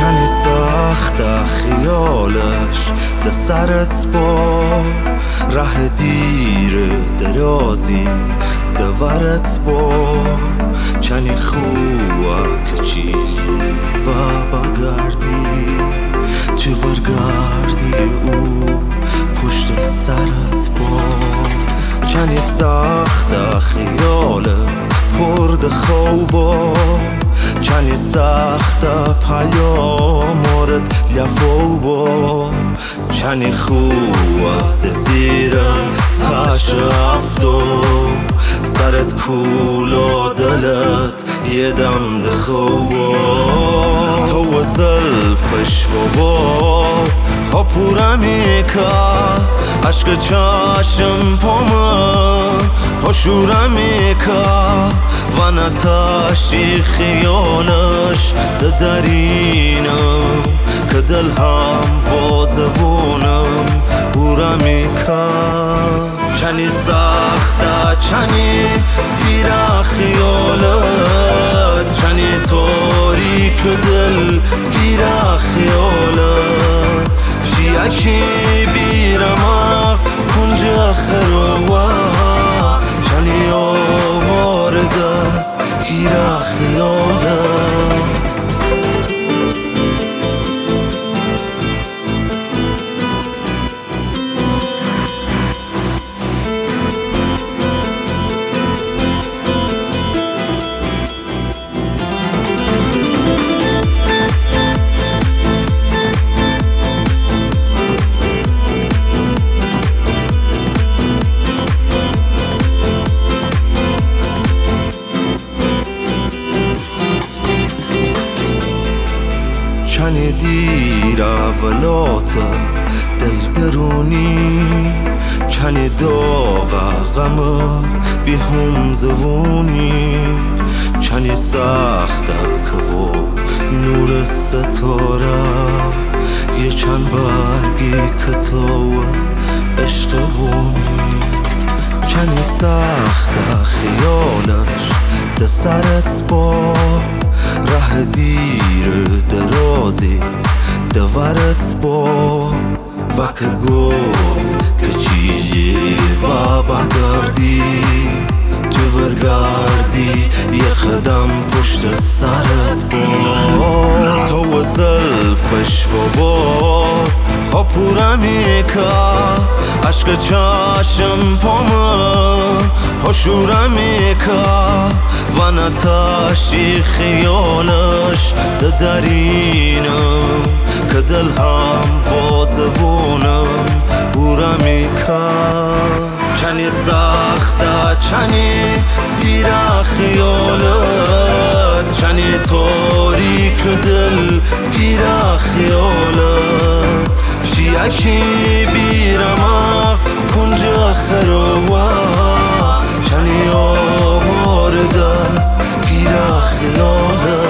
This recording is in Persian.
چنی سخت خیالش ده سرت با ره دیر درازی دورت با چنی خواه که چی و بگردی تو ورگردی او پشت سرت با چنی سخت خیالت پرد خوبا چنی سخت پیامارت لفو با چنی خواه زیر تاش افتو سرت کولا دلت یه دم دخوا تو زلفش بابا خاپورمی که عشق چشم پامه پاشورمی که و نتاشی خیالش ده درینم که دل هم وازبونم بورمی که چنی سخته چنی گیره خیالت چنی تاریک دل گیره خیالت شیعکی بیرمق کنج خروه چنی آوار دست گیره خیالت چنی دیر اولات دلگرونی چنی داغ غم بی هم زبونی چنی سخت که و نور ستاره یه چند برگی که تو عشق بونی چنی سخت خیالش ده سرت با ره دیر درازی دورت با و که گفت که چیه و بگردی تو ورگردی یه خدم پشت سرت با تو زلفش بابا خاپورمی که عشق چشم پامه پاشورمی که و نتاشی خیالش ده درینم که دل هم وازبونم بورمی که چنی سخته چنی گیره خیالت چنی تاریک دل گیره خیالت شیعکی بیرمق کنج خروه چنی آوار دست گیره خیالت